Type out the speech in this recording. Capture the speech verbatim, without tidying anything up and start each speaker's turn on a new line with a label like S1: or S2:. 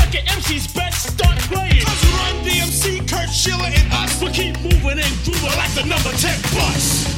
S1: Second M C's best start playing.
S2: Cause Run D M C, Kurt Schiller, and us
S1: We'll keep moving and grooving like the number ten bus.